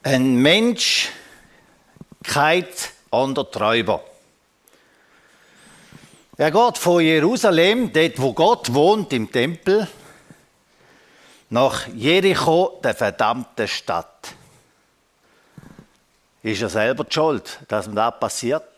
Ein Mensch geht an der Räuber. Er geht von Jerusalem, dort wo Gott wohnt, im Tempel, nach Jericho, der verdammten Stadt. Ist er selber die schuld, dass ihm das passiert?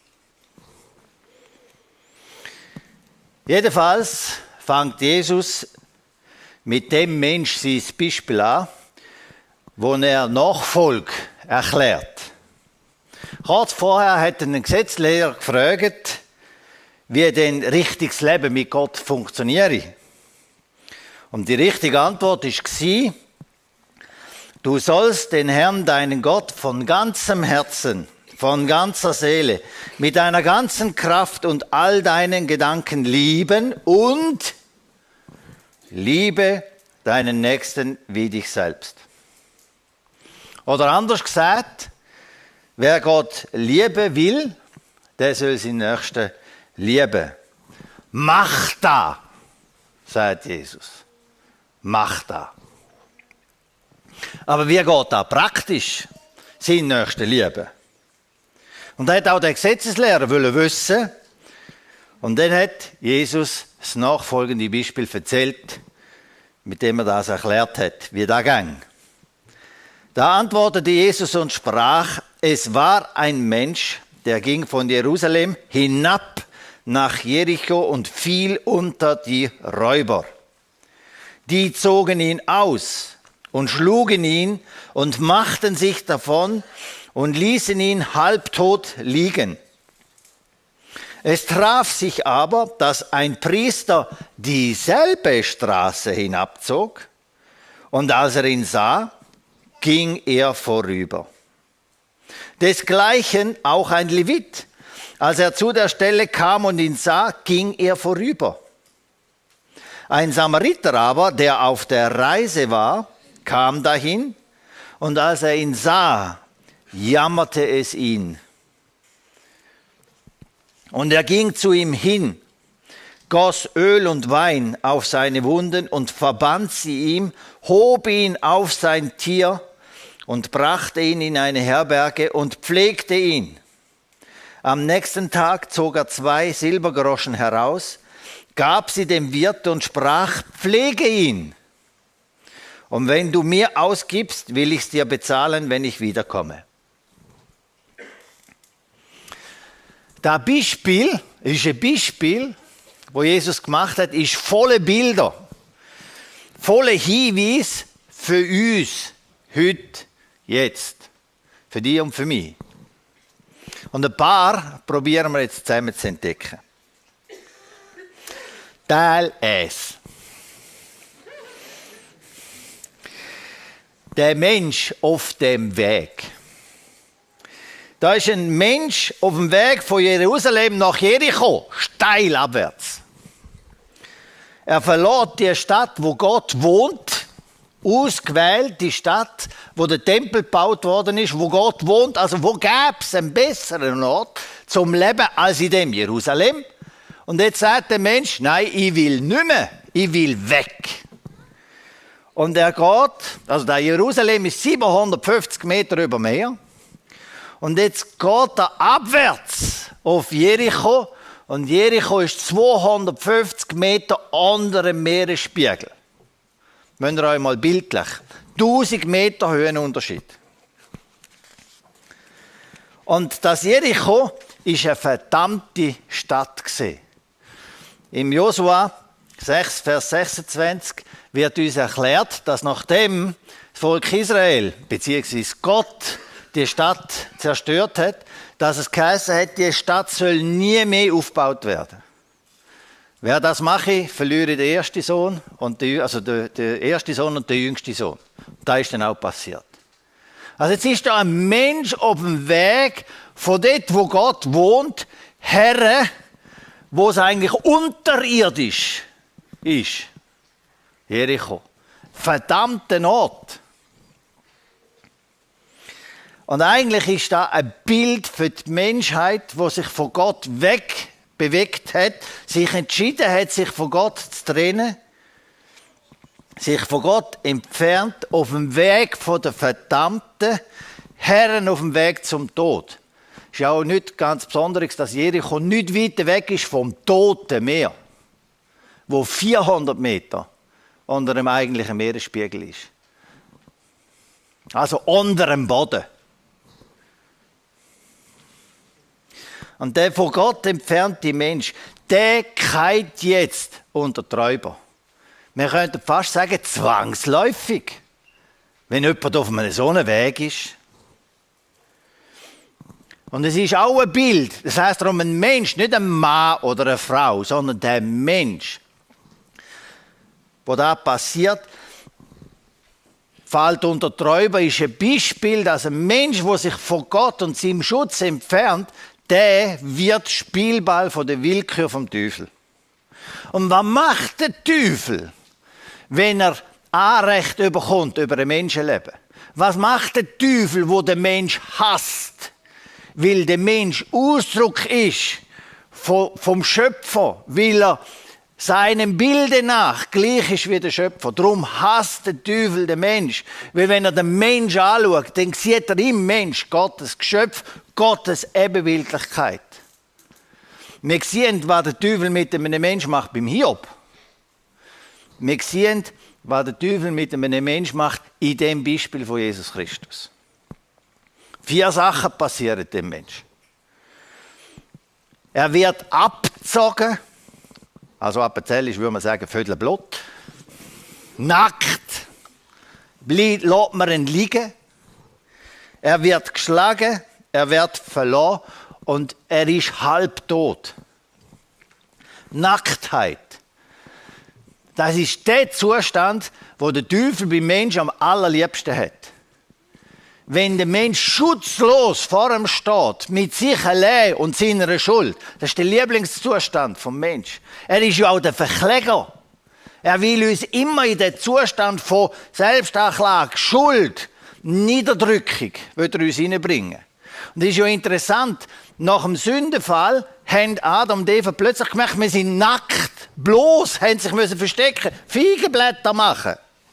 Jedenfalls fängt Jesus mit dem Mensch sein Beispiel an, wo er Nachfolge erklärt. Kurz vorher hat ein Gesetzlehrer gefragt, wie denn richtiges Leben mit Gott funktioniere. Und die richtige Antwort war, du sollst den Herrn, deinen Gott, von ganzem Herzen, von ganzer Seele, mit deiner ganzen Kraft und all deinen Gedanken lieben und liebe deinen Nächsten wie dich selbst. Oder anders gesagt, wer Gott lieben will, der soll seinen Nächsten lieben. Mach das, sagt Jesus. Mach das. Aber wie geht das praktisch, seinen Nächsten lieben? Und da hat auch der Gesetzeslehrer wissen. Und dann hat Jesus das nachfolgende Beispiel erzählt, mit dem er das erklärt hat, wie das ging. Da antwortete Jesus und sprach, es war ein Mensch, der ging von Jerusalem hinab nach Jericho und fiel unter die Räuber. Die zogen ihn aus und schlugen ihn und machten sich davon und ließen ihn halbtot liegen. Es traf sich aber, dass ein Priester dieselbe Straße hinabzog, und als er ihn sah, ging er vorüber. Desgleichen auch ein Levit. Als er zu der Stelle kam und ihn sah, ging er vorüber. Ein Samariter aber, der auf der Reise war, kam dahin, und als er ihn sah, jammerte es ihn. Und er ging zu ihm hin, goss Öl und Wein auf seine Wunden und verband sie ihm, hob ihn auf sein Tier und brachte ihn in eine Herberge und pflegte ihn. Am nächsten Tag zog er 2 Silbergroschen heraus, gab sie dem Wirt und sprach, pflege ihn. Und wenn du mir ausgibst, will ich es dir bezahlen, wenn ich wiederkomme. Das Beispiel ist ein Beispiel, wo Jesus gemacht hat, ist volle Bilder, volle Hinweise für uns, heute, jetzt, für dich und für mich. Und ein paar probieren wir jetzt zusammen zu entdecken. Teil 1. Der Mensch auf dem Weg. Da ist ein Mensch auf dem Weg von Jerusalem nach Jericho, steil abwärts. Er verlässt die Stadt, wo Gott wohnt, ausgewählt die Stadt, wo der Tempel gebaut worden ist, wo Gott wohnt. Also wo gäbe es einen besseren Ort zum Leben als in dem Jerusalem? Und jetzt sagt der Mensch, nein, ich will nicht mehr, ich will weg. Und er geht, also der Jerusalem ist 750 Meter über Meer. Und jetzt geht er abwärts auf Jericho. Und Jericho ist 250 Meter unter dem Meeresspiegel. Müsst ihr euch mal bildlich. 1000 Meter Höhenunterschied. Und das Jericho ist eine verdammte Stadt gewesen. Im Josua 6, Vers 26 wird uns erklärt, dass nachdem das Volk Israel bzw. Gott die Stadt zerstört hat, dass es geheißen hat, die Stadt soll nie mehr aufgebaut werden. Wer das mache, verliere den ersten Sohn, der erste Sohn und der jüngste Sohn. Das ist dann auch passiert. Also jetzt ist da ein Mensch auf dem Weg von dort, wo Gott wohnt, her, wo es eigentlich unterirdisch ist. Jericho. Verdammter Ort. Und eigentlich ist da ein Bild für die Menschheit, die sich von Gott weg bewegt hat, sich entschieden hat, sich von Gott zu trennen, sich von Gott entfernt, auf dem Weg von der Verdammten, Herren auf dem Weg zum Tod. Es ist ja auch nicht ganz Besonderes, dass Jericho nicht weiter weg ist vom Toten Meer, wo 400 Meter unter dem eigentlichen Meeresspiegel ist. Also unter dem Boden. Und der von Gott entfernte Mensch, der geht jetzt unter die Räuber. Wir könnten fast sagen, zwangsläufig, wenn jemand auf einem so einem Weg ist. Und es ist auch ein Bild, das heisst darum ein Mensch, nicht ein Mann oder eine Frau, sondern der Mensch, wo da passiert, fällt unter die Räuber, ist ein Beispiel, dass ein Mensch, der sich von Gott und seinem Schutz entfernt, der wird Spielball von der Willkür vom Teufel. Und was macht der Teufel, wenn er Anrecht bekommt über ein Menschenleben? Was macht der Teufel, wo der Mensch hasst? Weil der Mensch Ausdruck ist vom Schöpfer, weil er seinem Bilde nach gleich ist wie der Schöpfer. Darum hasst der Teufel den Mensch. Weil wenn er den Mensch anschaut, dann sieht er im Mensch Gottes Geschöpf, Gottes Ebenbildlichkeit. Wir sehen, was der Teufel mit einem Menschen macht beim Hiob. Wir sehen, was der Teufel mit einem Menschen macht in dem Beispiel von Jesus Christus. 4 Sachen passieren dem Menschen. Er wird abgezogen, also abgezählt würde man sagen, Vödelblut. Nackt lässt man ihn liegen. Er wird geschlagen, er wird verloren und er ist halbtot. Nacktheit. Das ist der Zustand, wo der Teufel beim Menschen am allerliebsten hat. Wenn der Mensch schutzlos vor ihm steht, mit sich allein und seiner Schuld, das ist der Lieblingszustand vom Mensch. Er ist ja auch der Verkläger. Er will uns immer in den Zustand von Selbstanklage, Schuld, Niederdrückung, will er uns hineinbringen. Und das ist ja interessant, nach dem Sündenfall haben Adam und Eva plötzlich gemerkt, wir sind nackt, bloß, haben sich müssen verstecken, Feigenblätter machen.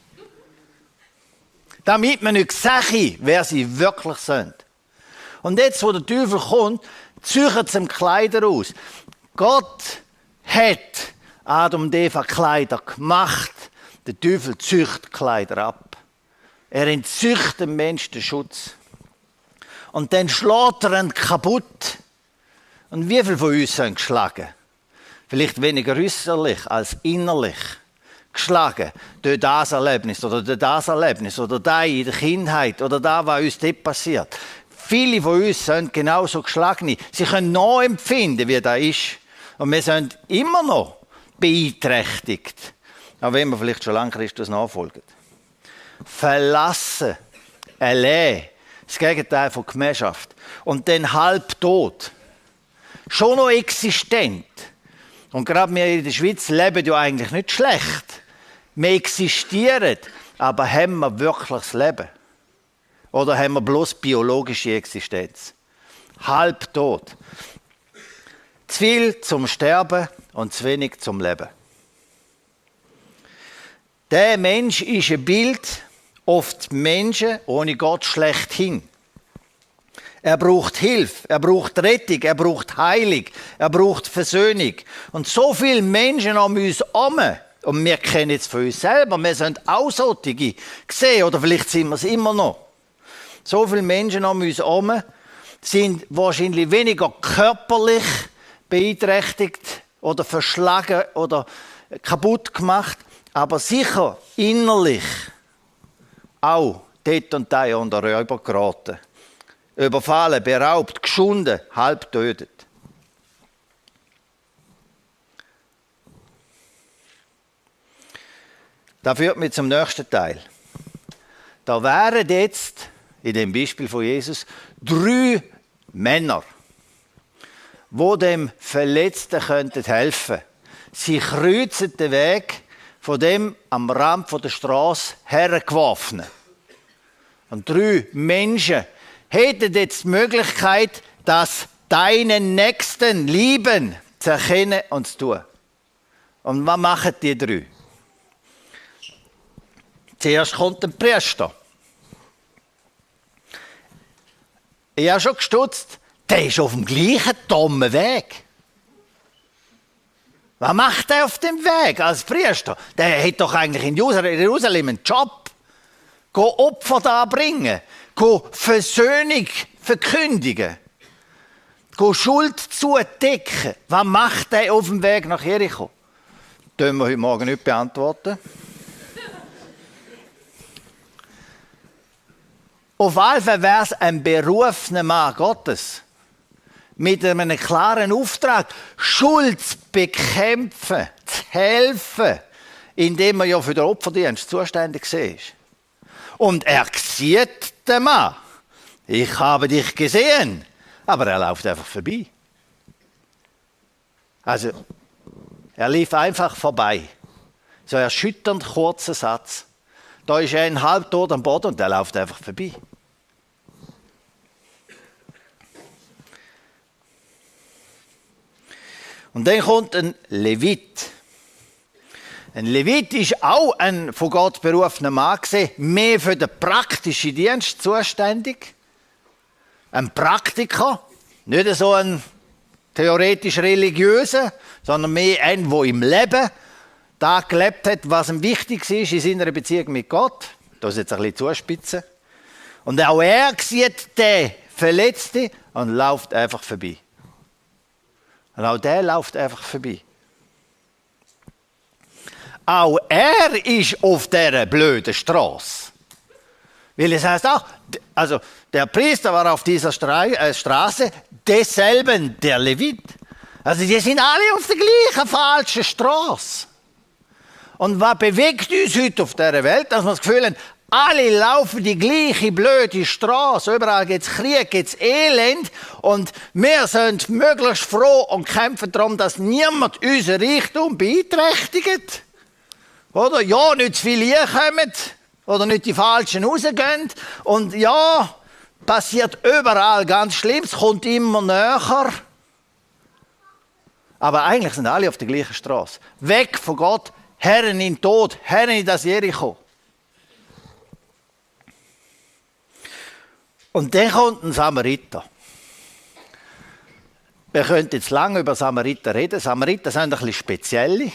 Damit man nicht sehen, wer sie wirklich sind. Und jetzt, wo der Teufel kommt, züchtet es ihm Kleider aus. Gott hat Adam und Eva Kleider gemacht. Der Teufel züchtet Kleider ab. Er entzüchtet dem Menschen den Schutz. Und dann schlägt er ihn kaputt. Und wie viele von uns sind geschlagen? Vielleicht weniger äußerlich als innerlich. Geschlagen durch das Erlebnis oder durch das Erlebnis oder da in der Kindheit oder da, was uns dort passiert. Viele von uns sind genauso geschlagen. Sie können nachempfinden, wie das ist. Und wir sind immer noch beeinträchtigt. Auch wenn wir vielleicht schon lange Christus nachfolgen. Verlassen, allein, das Gegenteil von Gemeinschaft. Und dann halbtot. Schon noch existent. Und gerade wir in der Schweiz leben ja eigentlich nicht schlecht. Wir existieren, aber haben wir wirklich das Leben? Oder haben wir bloß biologische Existenz? Halbtot. Zu viel zum Sterben und zu wenig zum Leben. Der Mensch ist ein Bild auf die Menschen ohne Gott schlechthin. Er braucht Hilfe, er braucht Rettung, er braucht Heilung, er braucht Versöhnung. Und so viele Menschen um uns herum, und wir kennen es von uns selber, wir sind auch solche gesehen, oder vielleicht sind wir es immer noch. So viele Menschen um uns herum sind wahrscheinlich weniger körperlich beeinträchtigt oder verschlagen oder kaputt gemacht, aber sicher innerlich auch dort und da unter Räuber geraten. Überfallen, beraubt, geschunden, halb tötet. Das führt mich zum nächsten Teil. Da wären jetzt, in dem Beispiel von Jesus, 3 Männer, die dem Verletzten helfen könnten. Sie kreuzen den Weg von dem am Rand der Straße hergeworfenen. Und 3 Menschen hätten jetzt die Möglichkeit, das deinen Nächsten lieben zu erkennen und zu tun. Und was machen die 3? Zuerst kommt ein Priester. Ich habe schon gestutzt, der ist auf dem gleichen dummen Weg. Was macht er auf dem Weg als Priester? Der hat doch eigentlich in Jerusalem einen Job. Go Opfer darbringen, go Versöhnung verkündigen, go Schuld zudecken. Was macht er auf dem Weg nach Jericho? Das können wir heute Morgen nicht beantworten. Auf jeden Fall wäre es ein berufener Mann Gottes. Mit einem klaren Auftrag, Schuld zu bekämpfen, zu helfen, indem er ja für den Opferdienst zuständig ist. Und er sieht den Mann. Ich habe dich gesehen. Aber er läuft einfach vorbei. Also, er lief einfach vorbei. So ein erschütternd kurzer Satz. Da ist er ein halbtot am Boden und er läuft einfach vorbei. Und dann kommt ein Levit. Ein Levit ist auch ein von Gott berufener Mann gewesen, mehr für den praktischen Dienst zuständig. Ein Praktiker, nicht so ein theoretisch religiöser, sondern mehr ein, der im Leben da gelebt hat, was ihm wichtig ist in seiner Beziehung mit Gott. Das ist jetzt ein bisschen zuspitzen. Und auch er sieht den Verletzten und läuft einfach vorbei. Und auch der läuft einfach vorbei. Auch er ist auf dieser blöden Straße. Weil es heißt auch, also der Priester war auf dieser Straße, desselben der Levit. Also die sind alle auf der gleichen falschen Straße. Und was bewegt uns heute auf dieser Welt, dass wir das Gefühl haben, alle laufen die gleiche blöde Straße. Überall gibt es Krieg, gibt es Elend. Und wir sind möglichst froh und kämpfen darum, dass niemand unser Reichtum beeinträchtigt. Oder ja, nicht zu viele kommen. Oder nicht die Falschen rausgehen. Und ja, passiert überall ganz schlimm. Es kommt immer näher. Aber eigentlich sind alle auf der gleichen Straße. Weg von Gott, Herren in den Tod, Herren in das Jericho. Und dann kommt ein Samariter. Wir können jetzt lange über Samariter reden. Samariter sind ein bisschen spezielle.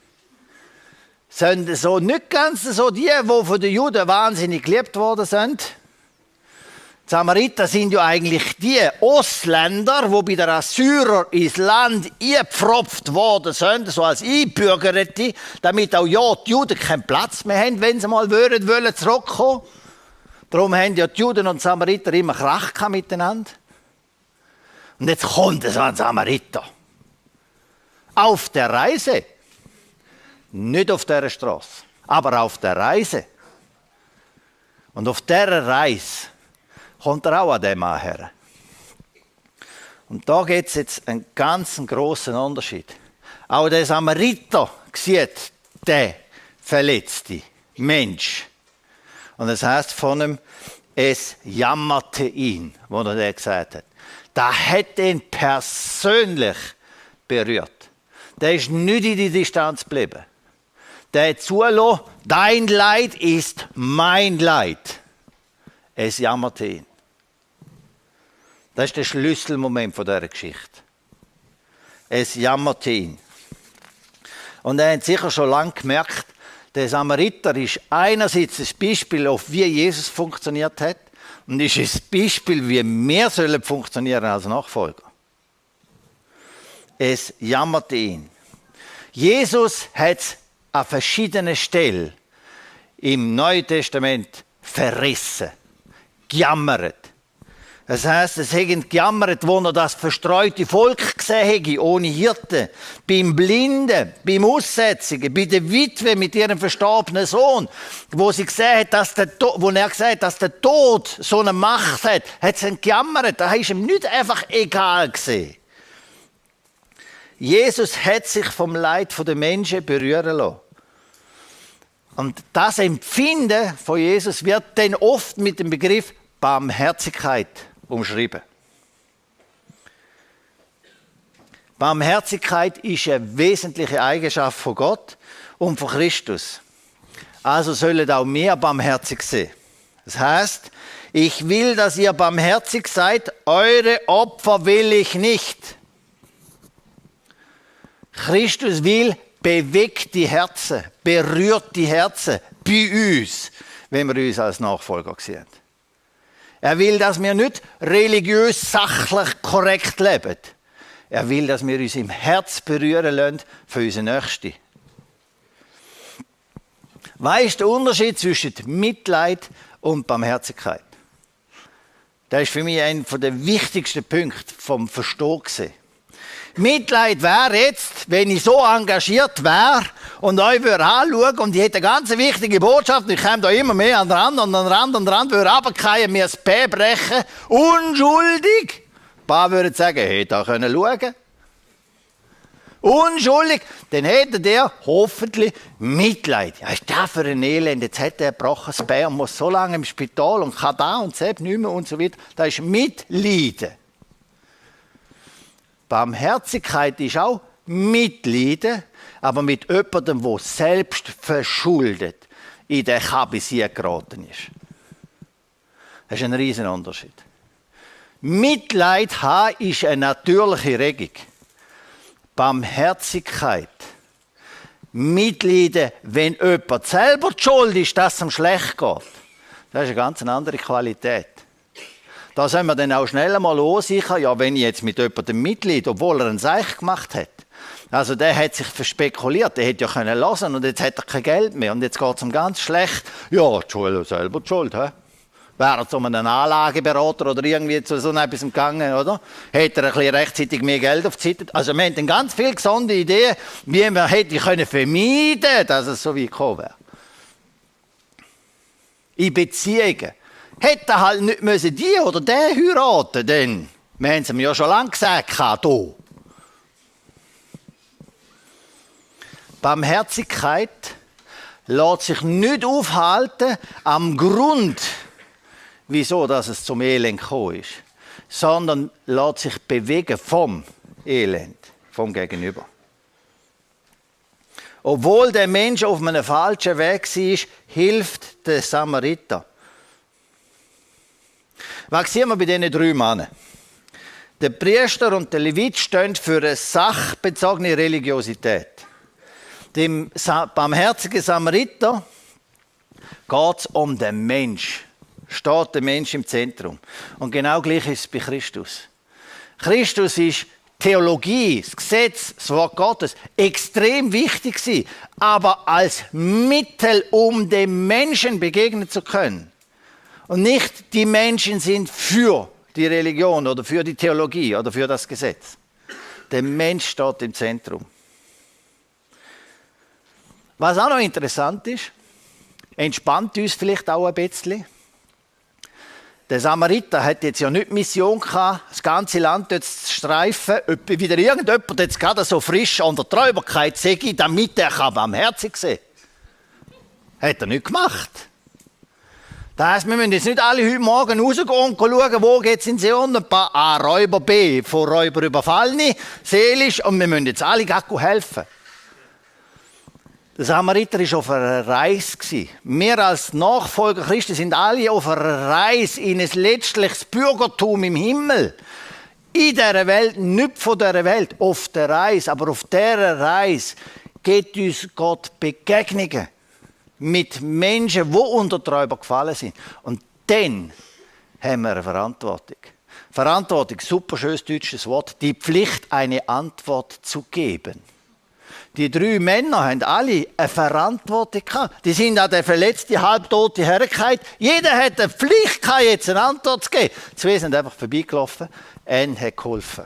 Sind so nicht ganz so die von den Juden wahnsinnig geliebt worden sind. Die Samariter sind ja eigentlich die Ausländer, die bei den Assyrern ins Land eingepfropft worden sind, so als Einbürgerte, damit auch ja die Juden keinen Platz mehr haben, wenn sie mal wollen zurückkommen. Darum haben ja die Juden und die Samariter immer Krach miteinander. Und jetzt kommt so ein Samariter. Auf der Reise. Nicht auf dieser Straße, aber auf der Reise. Und auf dieser Reise kommt er auch an dem Mann her. Und da gibt es jetzt einen ganz grossen Unterschied. Auch der Samariter sieht den verletzten Mensch. Und es heißt von ihm, es jammerte ihn, wo er das gesagt hat. Da hat ihn persönlich berührt. Der ist nicht in die Distanz geblieben. Der hat zugelassen, dein Leid ist mein Leid. Es jammerte ihn. Das ist der Schlüsselmoment von dieser Geschichte. Es jammerte ihn. Und er hat sicher schon lange gemerkt, der Samariter ist einerseits ein Beispiel, auf wie Jesus funktioniert hat, und ist ein Beispiel, wie wir funktionieren als Nachfolger. Es jammerte ihn. Jesus hat es an verschiedenen Stellen im Neuen Testament verrissen, gejammert. Das heisst, es haben gejammert, wo er das verstreute Volk gesehen hätte, ohne Hirten, beim Blinden, beim Aussätzigen, bei der Witwe mit ihrem verstorbenen Sohn, wo sie gesehen hat, wo er gesagt hat, dass der Tod so eine Macht hat, hat sie gejammert. Da ist ihm nicht einfach egal gewesen. Jesus hat sich vom Leid der Menschen berühren lassen. Und das Empfinden von Jesus wird dann oft mit dem Begriff Barmherzigkeit umschrieben. Barmherzigkeit ist eine wesentliche Eigenschaft von Gott und von Christus. Also sollen auch wir barmherzig sein. Das heißt, ich will, dass ihr barmherzig seid, eure Opfer will ich nicht. Christus will, bewegt die Herzen, berührt die Herzen bei uns, wenn wir uns als Nachfolger sehen. Er will, dass wir nicht religiös, sachlich korrekt leben. Er will, dass wir uns im Herz berühren lassen für unsere Nächsten. Was ist der Unterschied zwischen Mitleid und Barmherzigkeit? Das ist für mich einer der wichtigsten Punkte vom Verstehen. Mitleid wäre jetzt, wenn ich so engagiert wäre und euch würde anschauen und ich hätte eine ganz wichtige Botschaft und ich käme da immer mehr an den Rand und an den Rand und an den Rand, würde runterfallen, mir das Bein brechen, unschuldig. Ein paar würden sagen, hey, da können schauen. Unschuldig, dann hätte der hoffentlich Mitleid. Ja, ist das für ein Elend? Jetzt hat er ein gebrochenes Bein und muss so lange im Spital und kann da und selbst nicht mehr und so weiter. Das ist Mitleiden. Barmherzigkeit ist auch Mitleiden, aber mit jemandem, der selbst verschuldet in den Kabisier geraten ist. Das ist ein riesen Unterschied. Mitleid haben ist eine natürliche Regung. Barmherzigkeit, Mitleiden, wenn jemand selber die Schuld ist, dass es ihm schlecht geht. Das ist eine ganz andere Qualität. Da soll man dann auch schnell mal ansichern, ja, wenn ich jetzt mit jemandem mitleide, obwohl er einen Seich gemacht hat. Also der hat sich verspekuliert, der hätte ja können lassen und jetzt hat er kein Geld mehr und jetzt geht es ihm ganz schlecht. Ja, die Schuld, selber die Schuld, hä? Wäre er zu einem Anlageberater oder irgendwie zu so etwas gegangen, oder? Hätte er ein bisschen rechtzeitig mehr Geld auf die Seite. Also wir haben dann ganz viele gesunde Ideen, wie man hätte können vermeiden, dass es so weit gekommen wäre. In Beziehungen. Hätte halt nicht müssen die oder der heiraten, denn wir haben es ihm ja schon lange gesagt, hier. Barmherzigkeit lässt sich nicht aufhalten am Grund, wieso dass es zum Elend gekommen ist, sondern lässt sich bewegen vom Elend, vom Gegenüber. Obwohl der Mensch auf einem falschen Weg war, hilft der Samariter. Was sehen wir bei diesen 3 Männern? Der Priester und der Levit stehen für eine sachbezogene Religiosität. Dem barmherzigen Samariter geht es um den Mensch. Steht der Mensch im Zentrum. Und genau gleich ist es bei Christus. Christus ist Theologie, das Gesetz, das Wort Gottes extrem wichtig gewesen, aber als Mittel, um dem Menschen begegnen zu können. Und nicht die Menschen sind für die Religion oder für die Theologie oder für das Gesetz. Der Mensch steht im Zentrum. Was auch noch interessant ist, entspannt uns vielleicht auch ein bisschen. Der Samariter hat jetzt ja nicht die Mission gehabt, das ganze Land dort zu streifen, ob wieder irgendjemand jetzt gerade so frisch an der Träuberkeit sei, damit er barmherzig sein kann. Hat er nicht gemacht. Das heisst, wir müssen jetzt nicht alle heute Morgen rausgehen und schauen, wo geht es in Sion. Ein paar A, Räuber, B, von Räuber überfallene, seelisch, und wir müssen jetzt alle helfen. Der Samariter war auf einer Reise. Wir als Nachfolger Christi sind alle auf einer Reise in ein letztliches Bürgertum im Himmel. In dieser Welt, nicht von dieser Welt, auf der Reise. Aber auf dieser Reise geht uns Gott Begegnungen mit Menschen, die unter die Räuber gefallen sind. Und dann haben wir eine Verantwortung. Verantwortung, super schönes deutsches Wort, die Pflicht, eine Antwort zu geben. Die 3 Männer haben alle eine Verantwortung gehabt. Die sind an der verletzten, halbtote Herrlichkeit. Jeder hat eine Pflicht gehabt, jetzt eine Antwort zu geben. 2 sind einfach vorbeigelaufen. Einer hat geholfen.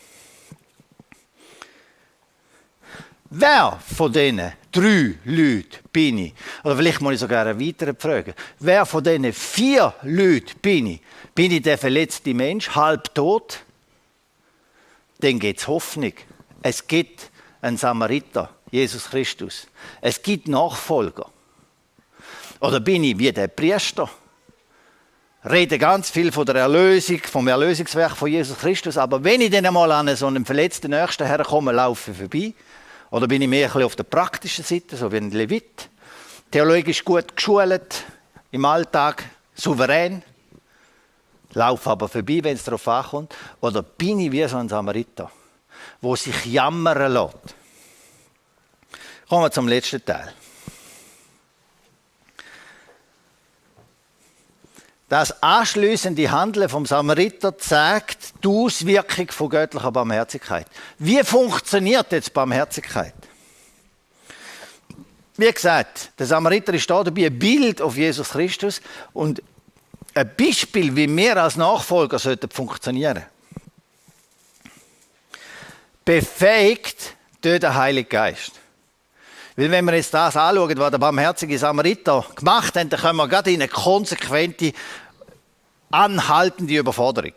Wer von diesen 3 Leuten bin ich? Oder vielleicht muss ich sogar eine weitere fragen. Wer von diesen 4 Leuten bin ich? Bin ich der verletzte Mensch, halbtot? Dann gibt es Hoffnung. Es gibt ein Samariter, Jesus Christus. Es gibt Nachfolger. Oder bin ich wie der Priester? Rede ganz viel von der Erlösung, vom Erlösungswerk von Jesus Christus, aber wenn ich dann einmal an so einem verletzten Nächsten herkomme, laufe ich vorbei. Oder bin ich mehr ein bisschen auf der praktischen Seite, so wie ein Levit? theologisch gut geschult, im Alltag souverän, laufe aber vorbei, wenn es darauf ankommt? Oder bin ich wie so ein Samariter, der sich jammern lässt? Kommen wir zum letzten Teil. Das anschliessende Handeln vom Samariter zeigt die Auswirkung von göttlicher Barmherzigkeit. Wie funktioniert jetzt Barmherzigkeit? Wie gesagt, der Samariter ist da dabei ein Bild auf Jesus Christus und ein Beispiel, wie wir als Nachfolger funktionieren sollten. Befähigt durch den Heiligen Geist. Weil wenn wir jetzt das anschauen, was der barmherzige Samariter gemacht hat, dann kommen wir gerade in eine konsequente, anhaltende Überforderung.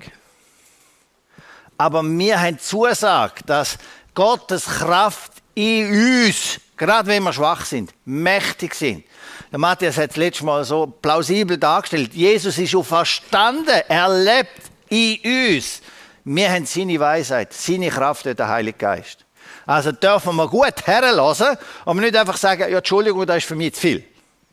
Aber wir haben Zusage, dass Gottes Kraft in uns, gerade wenn wir schwach sind, mächtig sind. Der Matthias hat es letztes Mal so plausibel dargestellt. Jesus ist schon verstanden, er lebt in uns. Wir haben seine Weisheit, seine Kraft durch den Heiligen Geist. Also dürfen wir gut herlassen und nicht einfach sagen, ja, Entschuldigung, das ist für mich zu viel.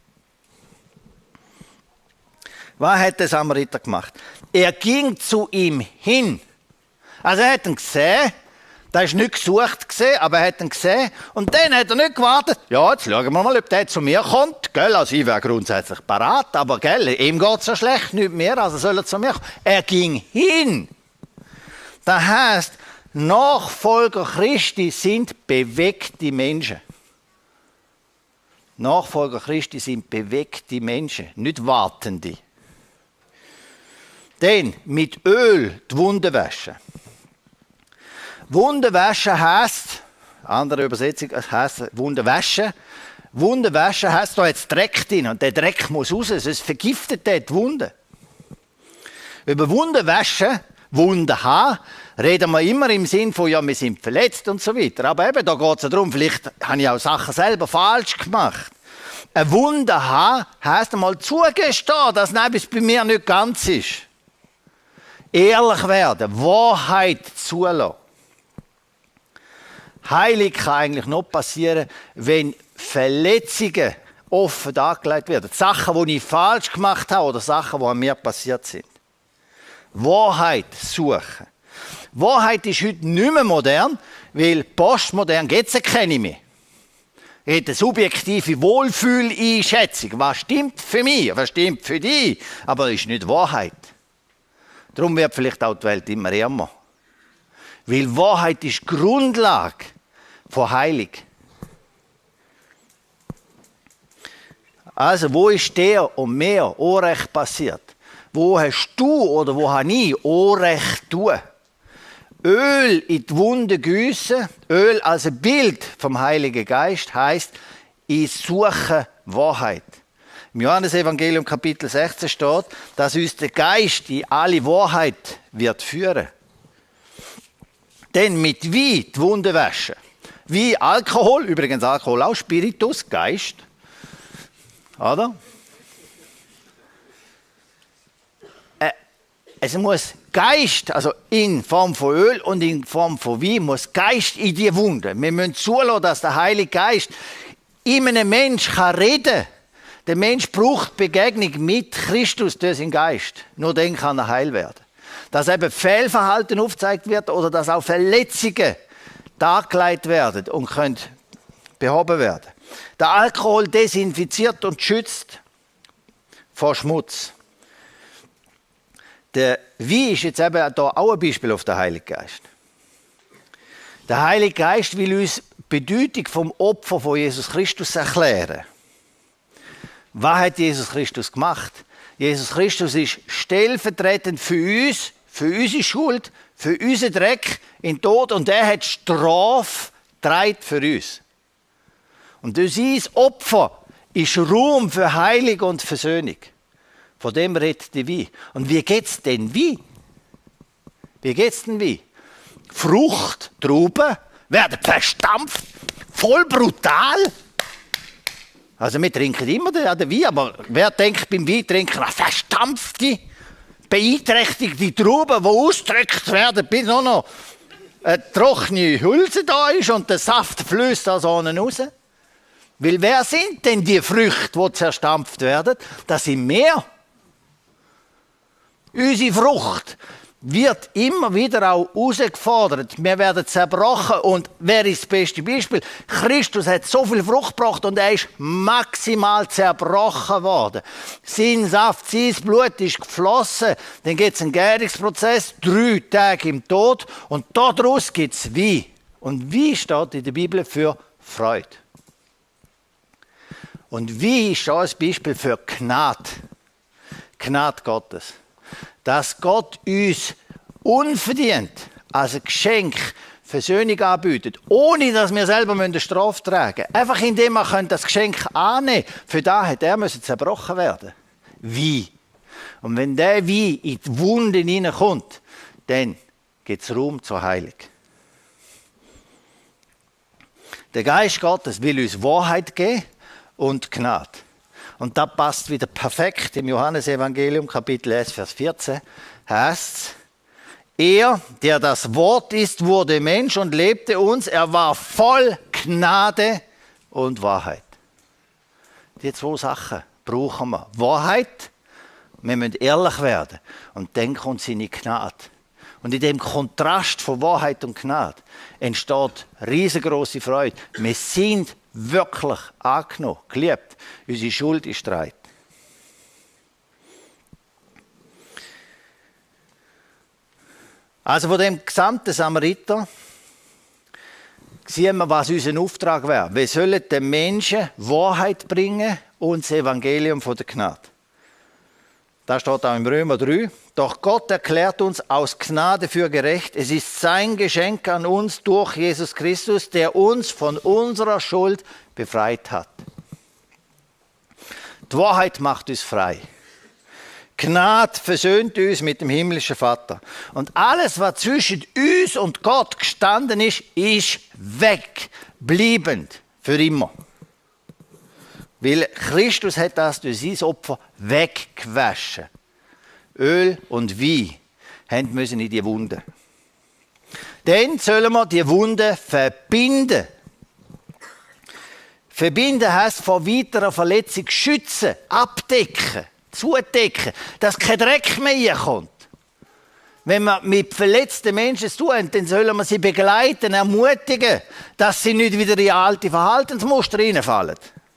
Was hat der Samariter gemacht? Er ging zu ihm hin. Also er hat ihn gesehen, der ist nicht gesucht gesehen, aber er hat ihn gesehen und dann hat er nicht gewartet. Ja, jetzt schauen wir mal, ob der zu mir kommt. Gell, also ich wäre grundsätzlich parat, aber gell, ihm geht es so schlecht, nicht mehr, also soll er zu mir kommen. Er ging hin. Das heisst, Nachfolger Christi sind bewegte Menschen. Nachfolger Christi sind bewegte Menschen, nicht wartende. Dann mit Öl die Wunden waschen. Wunden waschen heisst, andere Übersetzung heisst Wunden waschen. Wunden waschen heisst, da jetzt Dreck drin und der Dreck muss raus, sonst vergiftet der die Wunde. Über Wunden waschen, Wunden haben, reden wir immer im Sinn von, ja, wir sind verletzt und so weiter. Aber eben, da geht es ja darum, vielleicht habe ich auch Sachen selber falsch gemacht. Eine Wunde haben heisst einmal zugestehen, dass etwas bei mir nicht ganz ist. Ehrlich werden, Wahrheit zulassen. Heilung kann eigentlich noch passieren, wenn Verletzungen offen dargelegt werden. Sachen, die ich falsch gemacht habe oder Sachen, die an mir passiert sind. Wahrheit suchen. Wahrheit ist heute nicht mehr modern, weil postmodern gibt es keine mehr. Es hat eine subjektive Wohlfühleinschätzung. Was stimmt für mich, was stimmt für dich, aber es ist nicht Wahrheit. Darum wird vielleicht auch die Welt immer ärmer. Weil Wahrheit ist die Grundlage von Heilung. Also, wo ist der und mir Unrecht passiert? Wo hast du oder wo habe ich Unrecht tun? Öl in die Wunde gießen, Öl als ein Bild vom Heiligen Geist, heisst, ich suche Wahrheit. Im Johannesevangelium Kapitel 16 steht, dass uns der Geist in alle Wahrheit wird führen. Dann mit Wein die Wunde waschen. Wie Alkohol, übrigens Alkohol auch Spiritus, Geist. Oder? Es muss Geist, also in Form von Öl und in Form von Wein, muss Geist in die Wunde. Wir müssen zulassen, dass der Heilige Geist in einem Menschen reden kann. Der Mensch braucht Begegnung mit Christus durch seinen Geist. Nur dann kann er heil werden. Dass eben Fehlverhalten aufgezeigt wird oder dass auch Verletzungen dargelegt werden und können behoben werden. Der Alkohol desinfiziert und schützt vor Schmutz. Der Wein ist jetzt eben hier auch ein Beispiel auf den Heiligen Geist. Der Heilige Geist will uns die Bedeutung vom Opfer von Jesus Christus erklären. Was hat Jesus Christus gemacht? Jesus Christus ist stellvertretend für uns, für unsere Schuld, für unseren Dreck in den Tod und er hat Strafe getragen für uns. Und durch sein Opfer ist Raum für Heilung und Versöhnung. Von dem redet die Wein. Und wie geht es denn Wein? Wie geht es denn Wein? Frucht, Trauben werden verstampft, voll brutal. Also wir trinken immer den Wein, aber wer denkt beim Wein trinken an verstampfte, beeinträchtigte Trauben, die ausgedrückt werden, bis nur noch eine trockene Hülse da ist und der Saft fließt da so raus? Weil wer sind denn die Früchte, die zerstampft werden? Das sind wir. Unsere Frucht wird immer wieder auch herausgefordert. Wir werden zerbrochen. Und wer ist das beste Beispiel? Christus hat so viel Frucht gebracht und er ist maximal zerbrochen worden. Sein Saft, sein Blut ist geflossen. Dann gibt es einen Gärungsprozess, 3 Tage im Tod. Und daraus gibt es Wein. Und Wein steht in der Bibel für Freude. Und Wein ist auch ein Beispiel für Gnade. Gnade Gottes. Dass Gott uns unverdient als ein Geschenk Versöhnung anbietet, ohne dass wir selber eine Strafe tragen müssen. Einfach indem wir das Geschenk annehmen können. Für das hat er zerbrochen werden. Wein. Und wenn der Wein in die Wunden hineinkommt, dann gibt es Raum zur Heilung. Der Geist Gottes will uns Wahrheit geben und Gnade. Und das passt wieder perfekt im Johannesevangelium, Kapitel 1, Vers 14, heißt es, er, der das Wort ist, wurde Mensch und lebte uns, er war voll Gnade und Wahrheit. Die 2 Sachen brauchen wir. Wahrheit, wir müssen ehrlich werden und dann kommt seine Gnade. Und in dem Kontrast von Wahrheit und Gnade entsteht riesengroße Freude. Wir sind wirklich angenommen, geliebt. Unsere Schuld ist streit. Also von dem gesamten Samariter sehen wir, was unser Auftrag wäre. Wir sollen den Menschen Wahrheit bringen und das Evangelium von der Gnade. Das steht auch im Römer 3. Doch Gott erklärt uns aus Gnade für gerecht. Es ist sein Geschenk an uns durch Jesus Christus, der uns von unserer Schuld befreit hat. Die Wahrheit macht uns frei. Gnade versöhnt uns mit dem himmlischen Vater. Und alles, was zwischen uns und Gott gestanden ist, ist weg, bleibend, für immer. Weil Christus hat das durch sein Opfer weggewaschen. Öl und Wein müssen in die Wunde. Dann sollen wir die Wunde verbinden. Verbinden heisst vor weiterer Verletzung schützen, abdecken, zudecken, dass kein Dreck mehr reinkommt. Wenn wir mit verletzten Menschen zu tun haben, dann sollen wir sie begleiten, ermutigen, dass sie nicht wieder in alte Verhaltensmuster hineinfallen.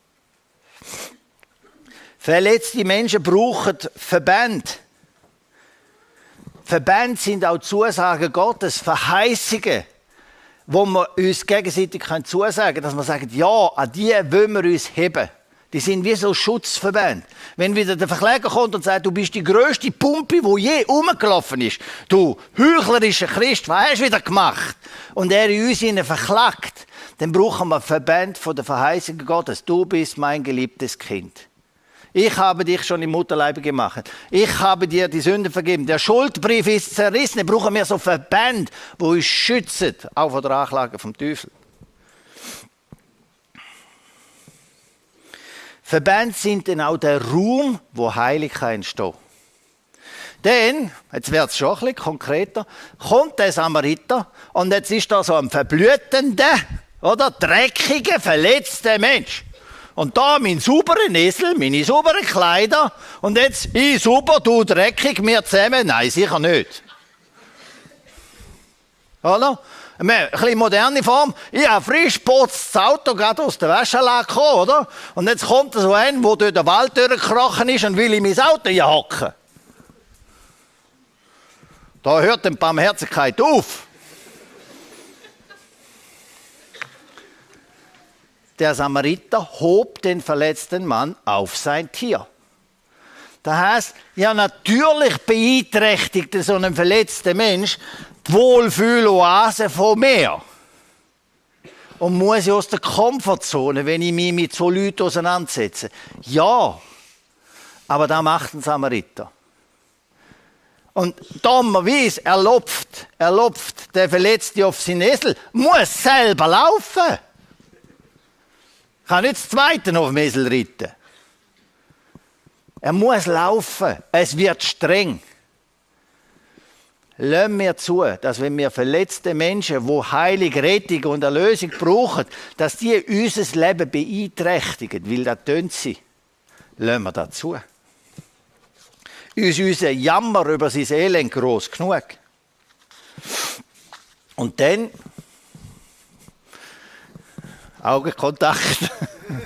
Verletzte Menschen brauchen Verbände. Verbände sind auch Zusagen Gottes, Verheißungen, wo wir uns gegenseitig zusagen können, dass wir sagen, ja, an die wollen wir uns heben. Die sind wie so Schutzverbände. Wenn wieder der Verkläger kommt und sagt, du bist die grösste Pumpe, die je rumgelaufen ist, du heuchlerischer Christ, was hast du wieder gemacht? Und er in uns verklagt, dann brauchen wir Verbände von der Verheißung Gottes. Du bist mein geliebtes Kind. Ich habe dich schon im Mutterleibe gemacht. Ich habe dir die Sünde vergeben. Der Schuldbrief ist zerrissen. Wir brauchen mehr so Verbände, die uns schützen, auch vor der Anklage vom Teufel. Verbände sind dann auch der Raum, wo Heiligkeit entsteht. Dann, jetzt wird es schon ein bisschen konkreter, kommt der Samariter und jetzt ist da so ein verblütender, oder dreckiger, verletzter Mensch. Und da mein sauberer Esel, meine sauberen Kleider. Und jetzt, ich sauber, du dreckig, wir zusammen. Nein, sicher nicht. Oder? Eine bisschen moderne Form. Ich habe frisch putztes Auto gerade aus der Waschanlage gekommen, oder? Und jetzt kommt so ein, der durch den Wald durchgekrochen ist und will in mein Auto hocken. Da hört die Barmherzigkeit auf. Der Samariter hob den verletzten Mann auf sein Tier. Das heisst, ja, natürlich beeinträchtigt so ein verletzter Mensch die Wohlfühloase von mir. Und muss ich aus der Komfortzone, wenn ich mich mit so Leuten auseinandersetze. Ja, aber da macht ein Samariter. Und dummerweise, er lupft der Verletzte auf seinen Esel, muss selber laufen. Kann nicht das Zweite auf dem Esel reiten. Er muss laufen. Es wird streng. lassen wir zu, dass wenn wir verletzte Menschen, die heilige Rettung und Erlösung brauchen, dass die unser Leben beeinträchtigen, weil das tun sie. Lassen wir das zu. Ist unser Jammer über sein Elend gross genug? Und dann Augenkontakt.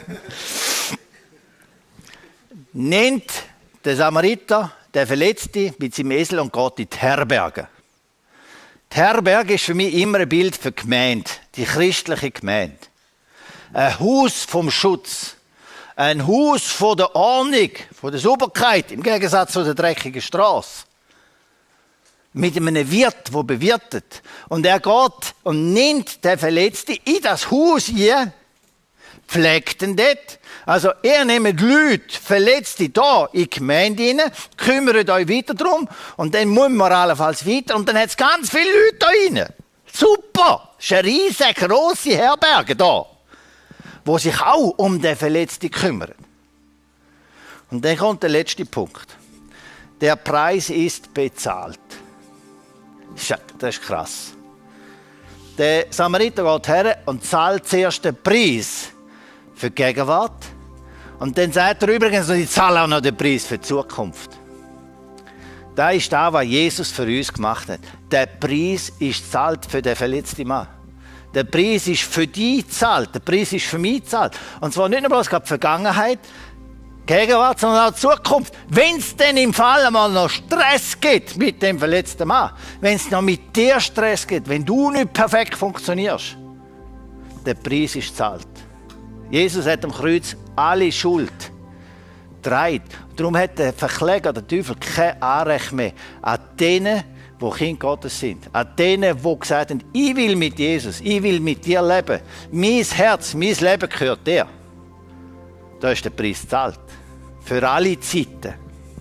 Nennt der Samariter der Verletzte mit seinem Esel und geht in die Herberge. Die Herberge ist für mich immer ein Bild für die Gemeinde, die christliche Gemeinde. Ein Haus vom Schutz, ein Haus von der Ordnung, von der Sauberkeit, im Gegensatz zu der dreckigen Straße. Mit einem Wirt, der bewirtet. Und er geht und nimmt den Verletzten in das Haus hier, pflegt ihn dort. Also, ihr nehmt Leute, Verletzte da in die Gemeinde rein, kümmert euch weiter darum und dann muss man allenfalls weiter und dann hat es ganz viele Leute da rein. Super! Das ist eine riesige, grosse Herberge da, die sich auch um den Verletzten kümmern. Und dann kommt der letzte Punkt. Der Preis ist bezahlt. Das ist krass. Der Samariter geht her und zahlt zuerst den Preis für die Gegenwart. Und dann sagt er übrigens, ich zahle auch noch den Preis für die Zukunft. Das ist das, was Jesus für uns gemacht hat. Der Preis ist gezahlt für den verletzten Mann. Der Preis ist für dich gezahlt. Der Preis ist für mich gezahlt. Und zwar nicht nur bloß die Vergangenheit, Gegenwart, sondern auch die Zukunft. Wenn es denn im Fall einmal noch Stress gibt mit dem verletzten Mann, wenn es noch mit dir Stress gibt, wenn du nicht perfekt funktionierst, der Preis ist gezahlt. Jesus hat am Kreuz alle Schuld getragen. Darum hat der Verkläger, der Teufel, kein Anrecht mehr an denen, die Kinder Gottes sind. An denen, die gesagt haben, ich will mit Jesus, ich will mit dir leben. Mein Herz, mein Leben gehört dir. Da ist der Preis gezahlt. Für alle Zeiten.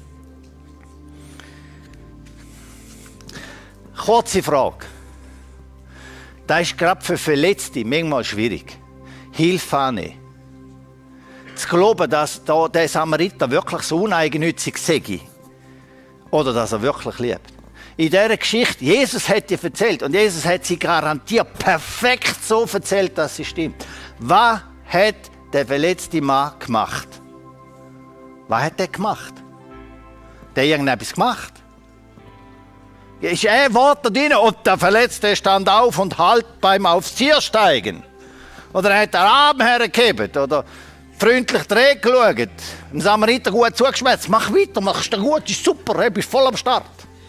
Kurze Frage. Das ist gerade für Verletzte manchmal schwierig. Hilfe annehmen. Zu glauben, dass da der Samariter wirklich so uneigennützig sei. Oder dass er wirklich liebt. In dieser Geschichte, Jesus hat dir erzählt und Jesus hat sie garantiert perfekt so erzählt, dass sie stimmt. Was hat der verletzte Mann gemacht? Was hat er gemacht? Der hat irgendetwas gemacht. Ist ein Wort da drin und der Verletzte stand auf und halt beim aufs Tier steigen. Oder hat er Arm hergegeben oder freundlich dreht geschaut. Dem Samariter gut zugeschwätzt. Mach weiter, machst du gut, ist super, bist voll am Start.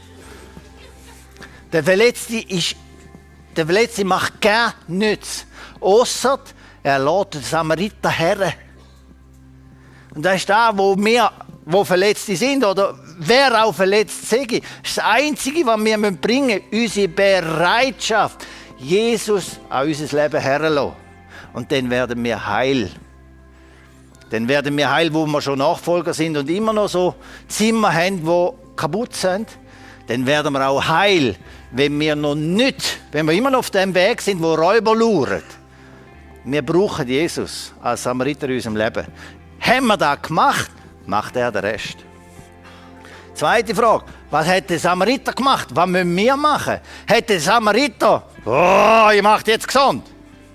Der Verletzte macht gar nichts, ausser er lässt den Samariter her. Und das ist da, wo wir, wo Verletzte sind oder wer auch verletzt sei. Das ist das Einzige, was wir bringen müssen, unsere Bereitschaft, Jesus an unser Leben herzulassen. Und dann werden wir heil. Dann werden wir heil, wo wir schon Nachfolger sind und immer noch so Zimmer haben, die kaputt sind. Dann werden wir auch heil, wenn wir immer noch auf dem Weg sind, wo Räuber lauern. Wir brauchen Jesus als Samariter in unserem Leben. Haben wir das gemacht, macht er den Rest. Zweite Frage. Was hat der Samariter gemacht? Was müssen wir machen? Hat der Samariter, ich mache jetzt gesund.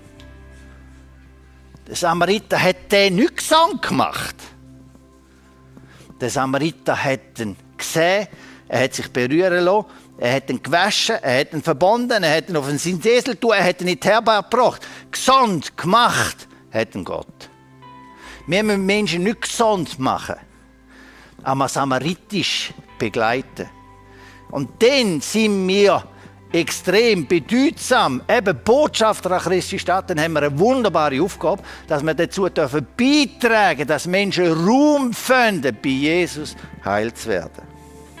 Der Samariter hat den nicht gesund gemacht. Der Samariter hat ihn gesehen, er hat sich berühren lassen, er hat ihn gewaschen, er hat ihn verbunden, er hat ihn auf seinen Esel getan, er hat ihn in die Herberge gebracht. Gesund gemacht hat ihn Gott. Wir müssen Menschen nicht gesund machen, aber samaritisch begleiten. Und dann sind wir extrem bedeutsam, eben Botschafter an Christi Stadt, dann haben wir eine wunderbare Aufgabe, dass wir dazu beitragen dürfen, dass Menschen Raum finden, bei Jesus heil zu werden.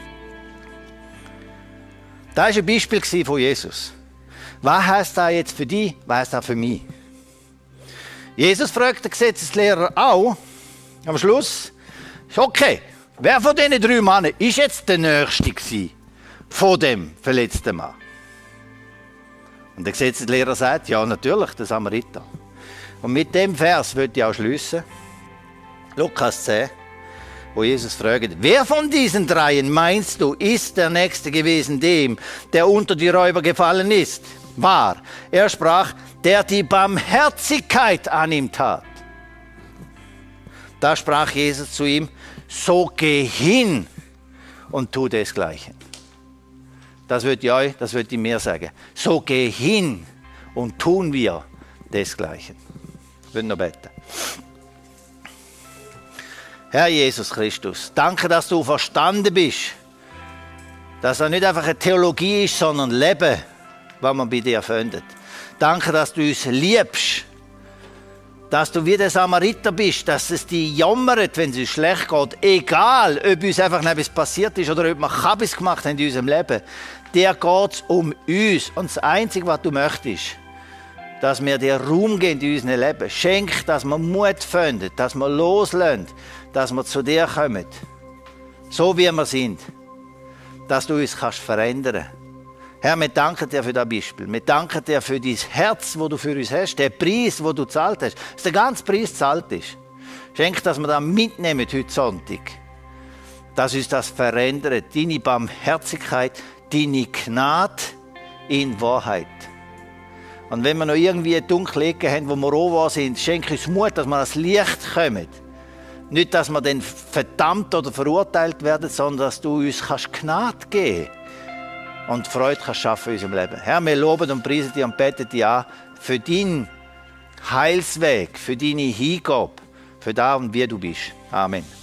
Das war ein Beispiel von Jesus. Was heisst das jetzt für dich, was heisst das für mich? Jesus fragt den Gesetzeslehrer auch, am Schluss, okay, wer von diesen 3 Männern ist jetzt der Nächste von dem verletzten Mann? Und der Gesetzeslehrer sagt, ja natürlich, der Samariter. Und mit dem Vers würde ich auch schliessen. Lukas 10. wo Jesus fragt, wer von diesen dreien meinst du, ist der Nächste gewesen dem, der unter die Räuber gefallen ist? Wahr, er sprach, der die Barmherzigkeit an ihm tat. Da sprach Jesus zu ihm, so geh hin und tu desgleichen. Das wird ich mir sagen. So geh hin und tun wir desgleichen. Ich will noch beten. Herr Jesus Christus, danke, dass du verstanden bist, dass er nicht einfach eine Theologie ist, sondern Leben, was man bei dir findet. Danke, dass du uns liebst, dass du wie der Samariter bist, dass es dich jammert, wenn es uns schlecht geht, egal, ob uns einfach etwas passiert ist oder ob wir Kabis gemacht haben in unserem Leben. Dir geht es um uns und das Einzige, was du möchtest, dass wir dir Raum geben in unserem Leben. Schenk, dass wir Mut finden, dass wir loslassen, dass wir zu dir kommen, so wie wir sind, dass du uns verändern kannst. Herr, wir danken dir für das Beispiel. Wir danken dir für dein Herz, das du für uns hast, den Preis, den du gezahlt hast, dass der ganze Preis gezahlt ist. Schenk, dass wir das mitnehmen heute Sonntag, dass uns das verändert, deine Barmherzigkeit, deine Gnade in Wahrheit. Und wenn wir noch irgendwie dunkle Ecken haben, wo wir roh sind, schenk uns Mut, dass wir ans Licht kommen. Nicht, dass wir dann verdammt oder verurteilt werden, sondern dass du uns Gnade geben kannst und Freude kannst schaffen in unserem Leben. Herr, wir loben und preisen dich und beten dich an für deinen Heilsweg, für deine Hingabe, für das und wie du bist. Amen.